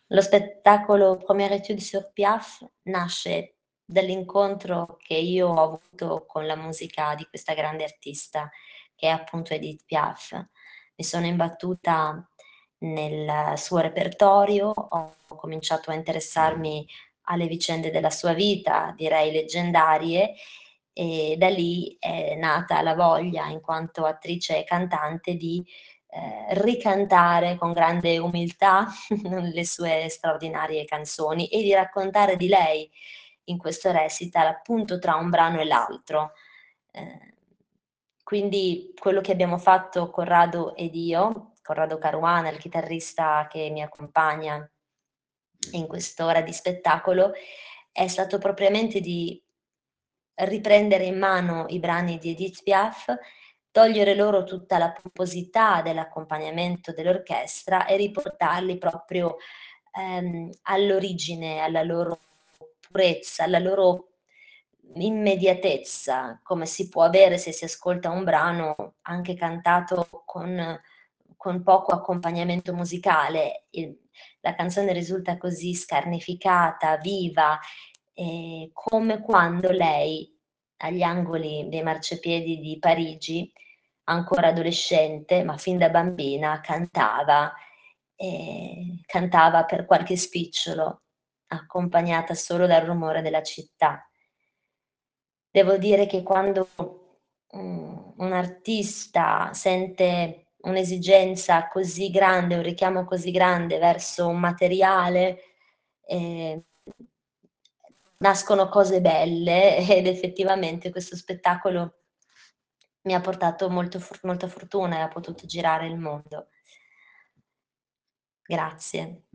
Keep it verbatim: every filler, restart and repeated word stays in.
Lo spettacolo Première étude sur Piaf nasce dall'incontro che io ho avuto con la musica di questa grande artista, che è appunto Edith Piaf. Mi sono imbattuta nel suo repertorio, ho cominciato a interessarmi alle vicende della sua vita, direi leggendarie, e da lì è nata la voglia, in quanto attrice e cantante, di, ehm, ricantare con grande umiltà le sue straordinarie canzoni e di raccontare di lei in questo recital, appunto tra un brano e l'altro. Ehm, quindi quello che abbiamo fatto Corrado ed io, Corrado Caruana, il chitarrista che mi accompagna in quest'ora di spettacolo, è stato propriamente di riprendere in mano i brani di Edith Piaf, togliere loro tutta la pomposità dell'accompagnamento dell'orchestra e riportarli proprio, ehm, all'origine, alla loro purezza, alla loro immediatezza, come si può avere se si ascolta un brano anche cantato con con poco accompagnamento musicale. Il la canzone risulta così scarnificata, viva, ehm, come quando lei, agli angoli dei marciapiedi di Parigi, ancora adolescente, ma fin da bambina, cantava, ehm, cantava per qualche spicciolo, accompagnata solo dal rumore della città. Devo dire che quando, mhmm, un artista sente un'esigenza così grande, un richiamo così grande verso un materiale, ehm, nascono cose belle ed effettivamente questo spettacolo mi ha portato molto for molta fortuna e ha potuto girare il mondo. Grazie.